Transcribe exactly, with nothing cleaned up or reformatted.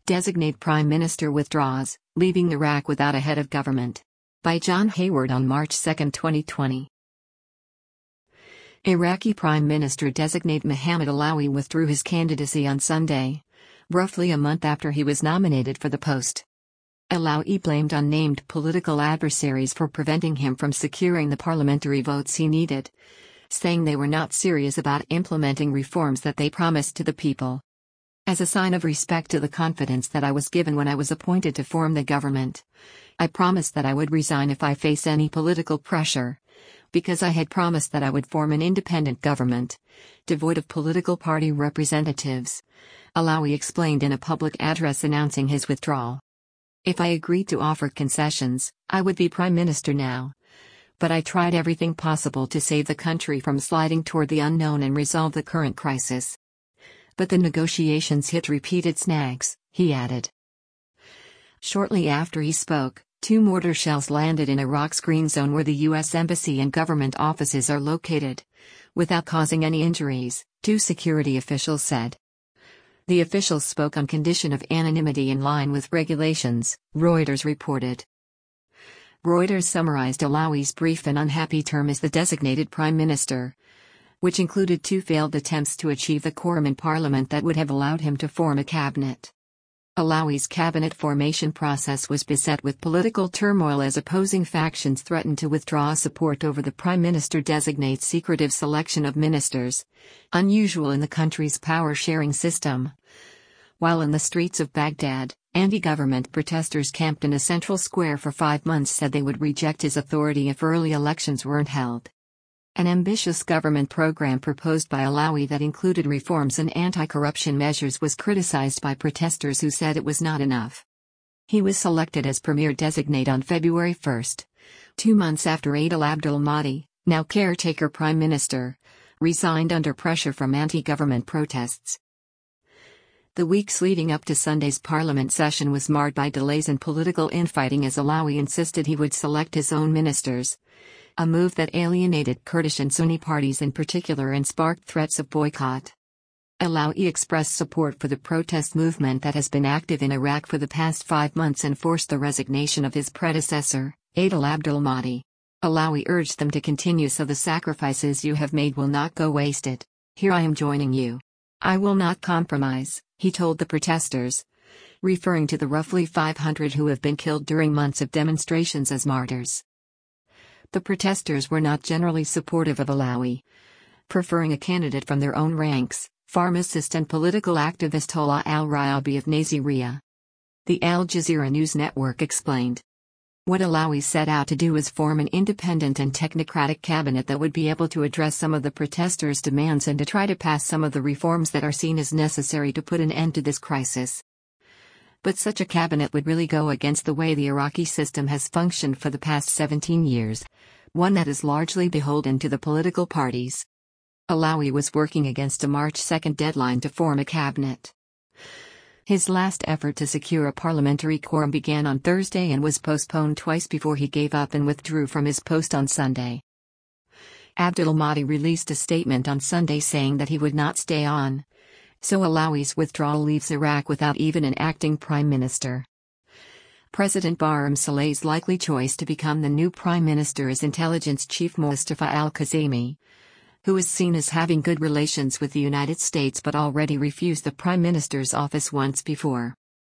Designate Prime Minister withdraws, leaving Iraq without a head of government. By John Hayward on March second, twenty twenty. Iraqi Prime Minister designate Mohammed Alawi withdrew his candidacy on Sunday, roughly a month after he was nominated for the post. Alawi blamed unnamed political adversaries for preventing him from securing the parliamentary votes he needed, saying they were not serious about implementing reforms that they promised to the people. As a sign of respect to the confidence that I was given when I was appointed to form the government, I promised that I would resign if I face any political pressure, because I had promised that I would form an independent government, devoid of political party representatives, Alawi explained in a public address announcing his withdrawal. If I agreed to offer concessions, I would be prime minister now. But I tried everything possible to save the country from sliding toward the unknown and resolve the current crisis. But the negotiations hit repeated snags, he added. Shortly after he spoke, two mortar shells landed in Iraq's green zone where the U S Embassy and government offices are located, without causing any injuries, two security officials said. The officials spoke on condition of anonymity in line with regulations, Reuters reported. Reuters summarized Alawi's brief and unhappy term as the designated prime minister, which included two failed attempts to achieve the quorum in parliament that would have allowed him to form a cabinet. Alawi's cabinet formation process was beset with political turmoil as opposing factions threatened to withdraw support over the prime minister designate's secretive selection of ministers, unusual in the country's power-sharing system. While in the streets of Baghdad, anti-government protesters camped in a central square for five months said they would reject his authority if early elections weren't held. An ambitious government program proposed by Alawi that included reforms and anti-corruption measures was criticized by protesters who said it was not enough. He was selected as premier designate on February first, two months after Adel Abdul Mahdi, now caretaker prime minister, resigned under pressure from anti-government protests. The weeks leading up to Sunday's parliament session was marred by delays and political infighting as Alawi insisted he would select his own ministers, a move that alienated Kurdish and Sunni parties in particular and sparked threats of boycott. Alawi expressed support for the protest movement that has been active in Iraq for the past five months and forced the resignation of his predecessor, Adel Abdul Mahdi. Alawi urged them to continue so the sacrifices you have made will not go wasted. Here I am joining you. I will not compromise, he told the protesters, referring to the roughly five hundred who have been killed during months of demonstrations as martyrs. The protesters were not generally supportive of Alawi, preferring a candidate from their own ranks, pharmacist and political activist Tola al-Rayabi of Nasiriyah. The Al Jazeera News Network explained. What Alawi set out to do was form an independent and technocratic cabinet that would be able to address some of the protesters' demands and to try to pass some of the reforms that are seen as necessary to put an end to this crisis. But such a cabinet would really go against the way the Iraqi system has functioned for the past seventeen years, one that is largely beholden to the political parties. Alawi was working against a March second deadline to form a cabinet. His last effort to secure a parliamentary quorum began on Thursday and was postponed twice before he gave up and withdrew from his post on Sunday. Abdul Mahdi released a statement on Sunday saying that he would not stay on, so Alawi's withdrawal leaves Iraq without even an acting prime minister. President Barham Saleh's likely choice to become the new prime minister is intelligence chief Mustafa al-Kazemi, who is seen as having good relations with the United States but already refused the prime minister's office once before.